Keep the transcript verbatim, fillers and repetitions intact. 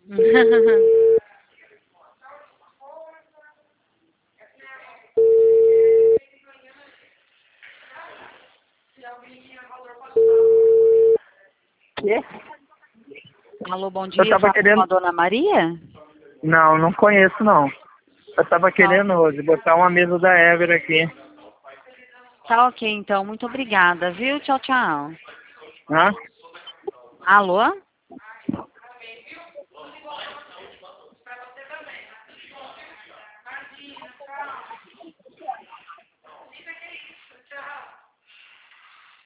Quê? Alô, bom dia. Eu tava Fala querendo... com a Dona Maria? Não, não conheço, não. Eu tava querendo Tá. hoje botar uma mesa da Ever aqui. Tá ok, então. Muito obrigada, viu? Tchau, tchau. Hã? Alô?